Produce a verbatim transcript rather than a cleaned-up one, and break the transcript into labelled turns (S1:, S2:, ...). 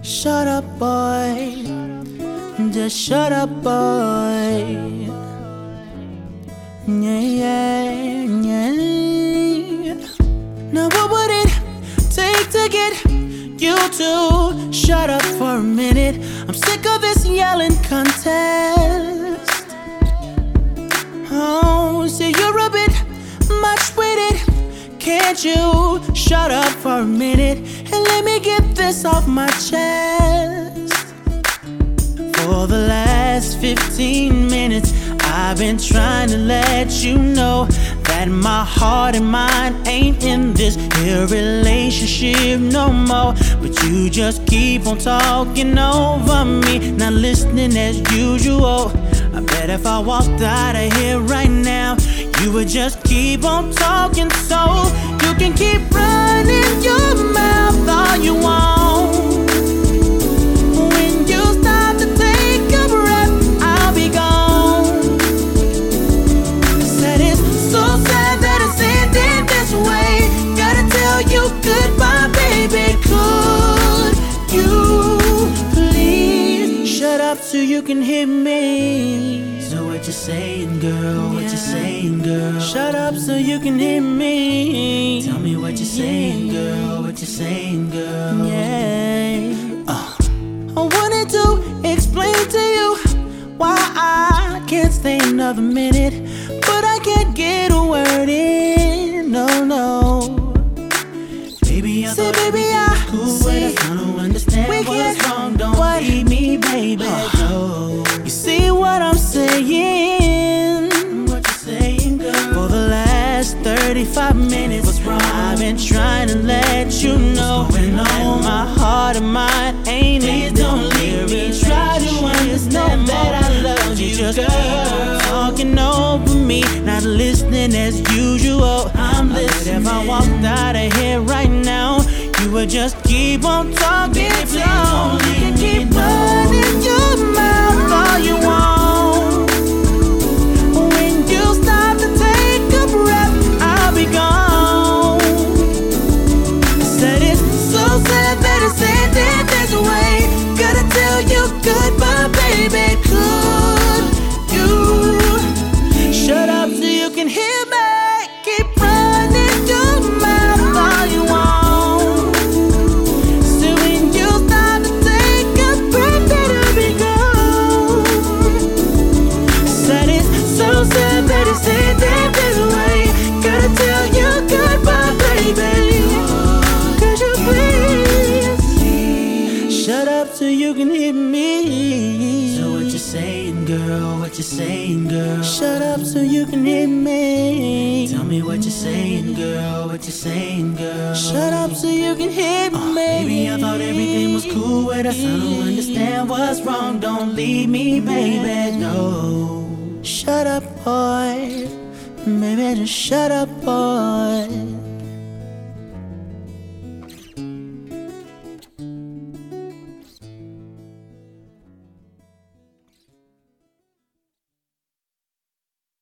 S1: Shut up, boy. Just shut up, boy. Yeah, yeah, yeah. Now what would it take to get you to shut up for a minute? I'm sick of this yelling contest. Oh, see, you're a bit much with it. Can't you shut up for a minute and let me get this off my chest? For the last fifteen minutes I've been trying to let you know that my heart and mind ain't in this here relationship no more. But you just keep on talking over me, not listening as usual. I bet if I walked out of here right now, you would just keep on talking, so you can keep running your mouth all you want. When you stop to take a breath, I'll be gone. Said it's so sad that it's ending this way. Gotta tell you goodbye, baby. Could you please shut up so you can hear me? So what you saying, girl? What you saying, girl? Shut up so you can hear me. Tell me what you saying, girl. What you saying, girl? Yeah. Uh. I wanted to explain to you why I can't stay another minute, but I can't get a word in. No, no. Baby, I say,
S2: baby,
S1: I
S2: cool, see, but I don't understand
S1: we
S2: what's
S1: can't,
S2: wrong. Don't
S1: what?
S2: leave me, baby. Uh. No.
S1: You see what I'm saying?
S2: What you saying, girl?
S1: For the last thirty-five minutes,
S2: what's wrong?
S1: I've been trying to let you know that my heart and mind ain't
S2: Please
S1: in
S2: don't leave me. Try to understand that I love you,
S1: just
S2: girl.
S1: keep talking over me, not listening as usual.
S2: I'm
S1: But
S2: listening.
S1: if I walked out of here right now, you would just keep on talking.
S2: Baby,
S1: so
S2: don't
S1: you can
S2: leave
S1: keep
S2: me,
S1: running your mouth all you want. When you stop to take a breath, I'll be gone. Said it's so sad that it's ending this way. Gotta tell you goodbye, baby. Could you shut up so you can hear me? Keep running your mouth all you want. So when you stop to take a breath, it'll be gone. Said it's so sad that it's ending this way. Gotta tell you goodbye, baby. Could you please shut up so you can hear me?
S2: So what you saying, girl? What you saying, girl?
S1: Shut up so you can hear me.
S2: Tell me what you saying, girl. What you saying, girl?
S1: Shut up so you can hear
S2: uh,
S1: me.
S2: Baby, I thought everything was cool with us. I don't understand what's wrong. Don't leave me, baby. No.
S1: Shut up, boy. Baby, just shut up, boy.